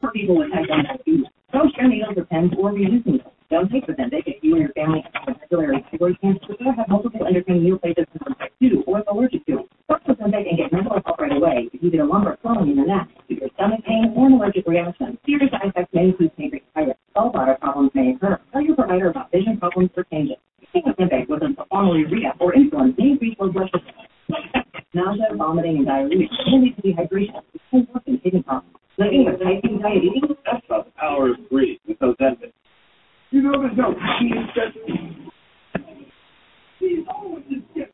for people with type 1 diabetes. Don't share needles or pens or reuse needles. Don't take Ozempic if you and your family have particular thyroid cancer or have multiple endocrine neoplasias from type 2 or is allergic to it. Start Ozempic and get mental health right away if you get a lumbar swelling in your neck, severe stomach pain, or an allergic reaction. Serious side effects may include pancreatitis. Gallbladder problems may occur. Tell your provider about vision problems or changes. Taking Ozempic with a formal urea or insulin may increase blood pressure. Nausea, vomiting, and diarrhea may lead to dehydration, which can worsen kidney problems. Living with type 2 diabetes